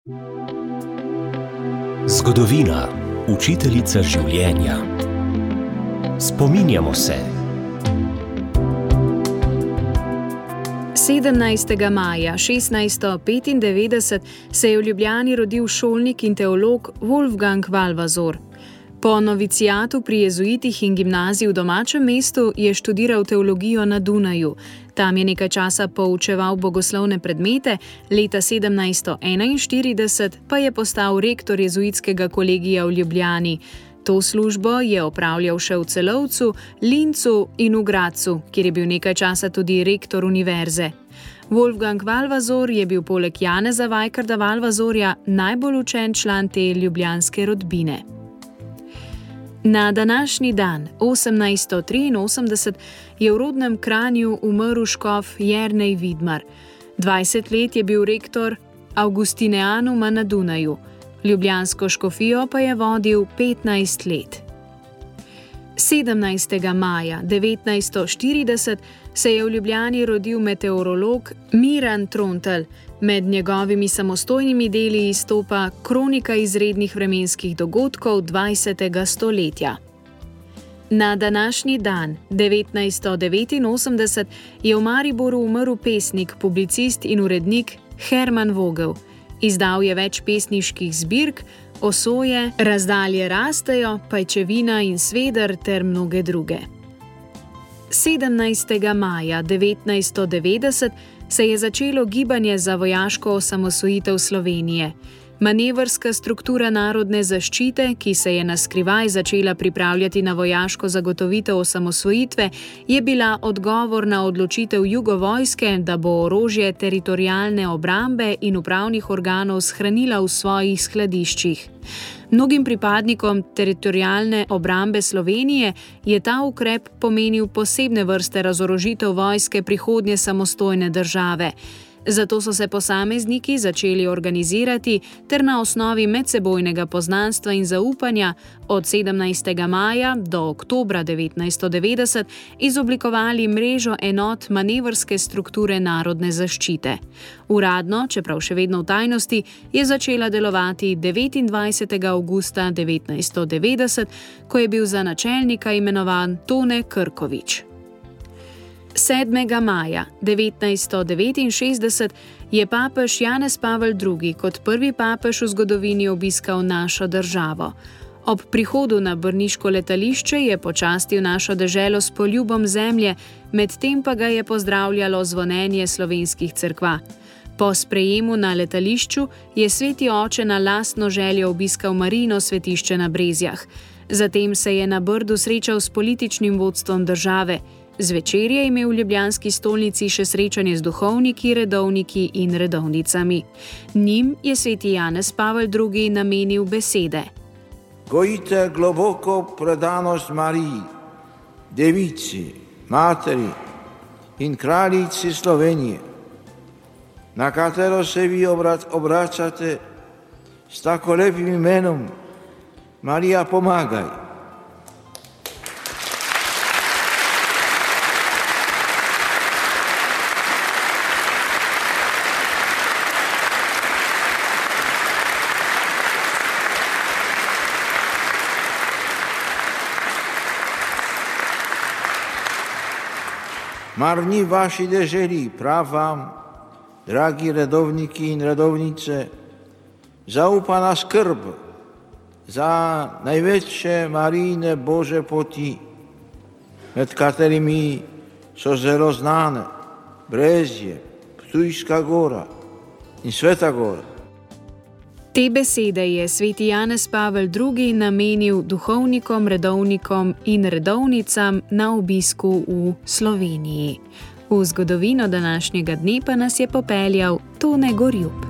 Zgodovina, učiteljica življenja. Spominjamo se. 17. maja 1695 se je v Ljubljani rodil šolnik in teolog Wolfgang Valvazor. Po novicijatu pri jezuitih in gimnaziji v domačem mestu je študiral teologijo na Dunaju. Tam je nekaj časa poučeval bogoslovne predmete, leta 1741 pa je postal rektor jezuitskega kolegija v Ljubljani. To službo je opravljal še v Celovcu, Lincu in v Gradcu, kjer je bil nekaj časa tudi rektor univerze. Wolfgang Valvazor je bil poleg Janeza Vajkarda Valvazorja najbolj učen član te ljubljanske rodbine. Na današnji dan, 1883, je v rodnem Kranju umrl škof Jernej Vidmar. 20 let je bil rektor Augustineanuma na Dunaju. Ljubljansko škofijo pa je vodil 15 let. 17. maja 1940 se je v Ljubljani rodil meteorolog Miran Trontelj. Med njegovimi samostojnimi deli izstopa Kronika izrednih vremenskih dogodkov 20. stoletja. Na današnji dan, 1989, je v Mariboru umrl pesnik, publicist in urednik Herman Vogel. Izdal je več pesniških zbirk, Osoje, Razdalje rastejo, Pajčevina in Sveder ter mnoge druge. 17. maja 1990 se je začelo gibanje za vojaško osamosvojitev Slovenije. Manevrska struktura narodne zaščite, ki se je na skrivaj začela pripravljati na vojaško zagotovitev osamosvojitve, je bila odgovor na odločitev Jugovojske, da bo orožje teritorialne obrambe in upravnih organov shranila v svojih skladiščih. Mnogim pripadnikom teritorialne obrambe Slovenije je ta ukrep pomenil posebne vrste razorožitev vojske prihodnje samostojne države. Zato so se posamezniki začeli organizirati ter na osnovi medsebojnega poznanstva in zaupanja od 17. maja do oktobra 1990 izoblikovali mrežo enot manevrske strukture narodne zaščite. Uradno, čeprav še vedno v tajnosti, je začela delovati 29. avgusta 1990, ko je bil za načelnika imenovan Tone Krkovič. 7. maja 1969 je papež Janez Pavel II. Kot prvi papež v zgodovini obiskal našo državo. Ob prihodu na brniško letališče je počastil našo deželo s poljubom zemlje, medtem pa ga je pozdravljalo zvonjenje slovenskih cerkva. Po sprejemu na letališču je sveti oče na lastno željo obiskal Marijino svetišče na Brezjah. Zatem se je na Brdu srečal s političnim vodstvom države. Zvečer je imel v ljubljanski stolnici še srečanje z duhovniki, redovniki in redovnicami. Njim je sveti Janez Pavel II. Namenil besede. Gojite globoko predanost Mariji, devici, materi in kraljici Slovenije, na katero se vi obračate s tako lepim imenom Marija, pomagaj. Marni vaši deželi, prav vam, dragi redovniki in redovnice, zaupana skrb za največje Marijine Božje poti, med katerimi so zelo znane Brezje, Ptujska gora in Sveta gora. Te besede je sveti Janez Pavel II. Namenil duhovnikom, redovnikom in redovnicam na obisku v Sloveniji. V zgodovino današnjega dne pa nas je popeljal Tone Gorjup.